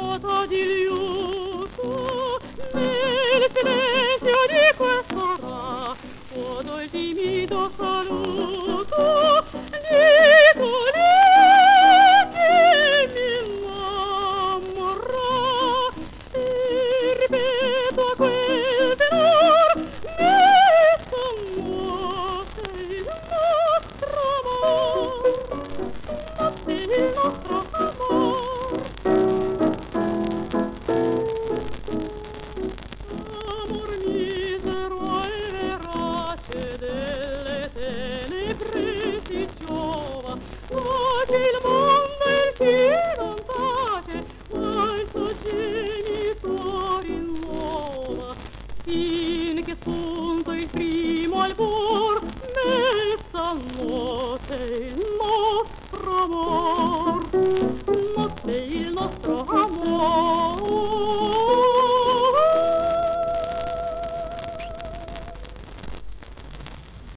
meraviglioso nel silenzio di quest'ora o del timido saluto di colei che mi innamorò e ripeto a quel tenor messa notte il nostro amor, notte il nostro amor. Amor misero e verace delle tenebre si giova, pace il mondo e fidanzate, ma il suo genito rinnova, finché spunto il primo albor, messa a notte il nostro amor.